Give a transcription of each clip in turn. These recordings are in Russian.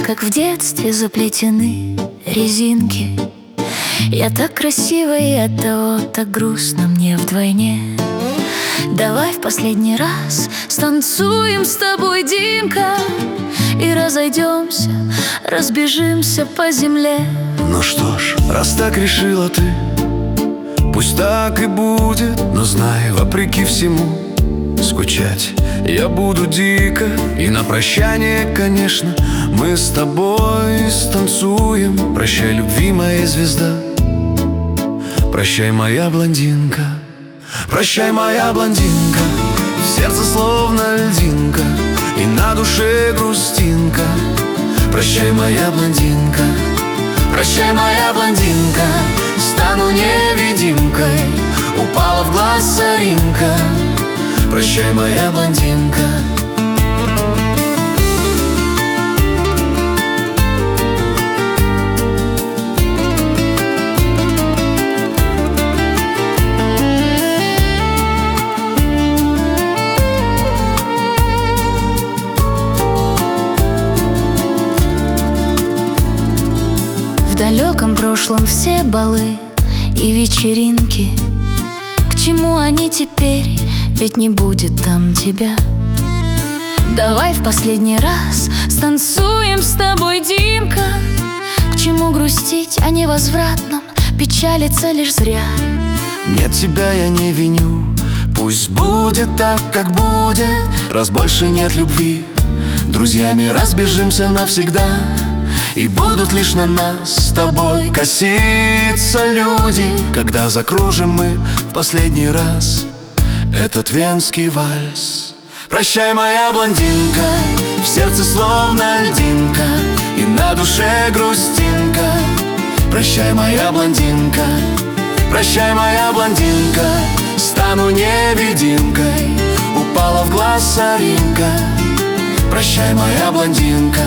как в детстве заплетены резинки. Я так красива, и оттого так грустно мне вдвойне. Давай в последний раз станцуем с тобой, Димка, и разойдемся, разбежимся по земле. Ну что ж, раз так решила ты, пусть так и будет. Но знай, вопреки всему, скучать я буду дико. И на прощание, конечно, мы с тобой станцуем. Прощай, любви моя звезда, прощай, моя блондинка. Прощай, моя блондинка, в сердце словно льдинка, и на душе грустинка. Прощай, моя блондинка, прощай, моя блондинка, стану невидимкой, упала в глаз соринка. Прощай, моя блондинка. В далеком прошлом все балы и вечеринки. К чему они теперь, ведь не будет там тебя. Давай в последний раз станцуем с тобой, Димка. К чему грустить о невозвратном, печалиться лишь зря. Нет, тебя я не виню, пусть будет так, как будет. Раз больше нет любви, друзьями разбежимся навсегда. И будут лишь на нас с тобой коситься люди, когда закружим мы в последний раз этот венский вальс. Прощай, моя блондинка, в сердце словно льдинка, и на душе грустинка. Прощай, моя блондинка, прощай, моя блондинка, стану невидимкой, упала в глаз соринка. Прощай, моя блондинка.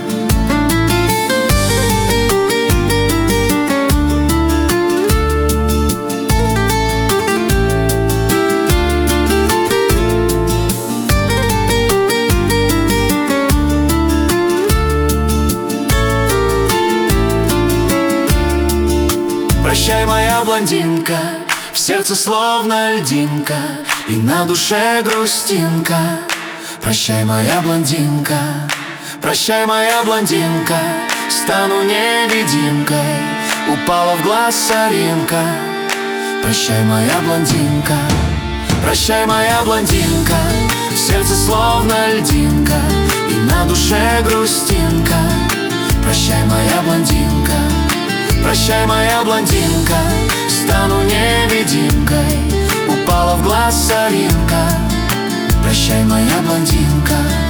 Прощай, моя блондинка, в сердце словно льдинка, и на душе грустинка. Прощай, моя блондинка, прощай, моя блондинка, стану невидимкой, упала в глаз соринка. Прощай, моя блондинка, прощай, моя блондинка, в сердце словно льдинка, и на душе грустинка. Прощай, моя блондинка, прощай, моя блондинка, стану невидимкой, упала в глаз соринка. Прощай, моя блондинка.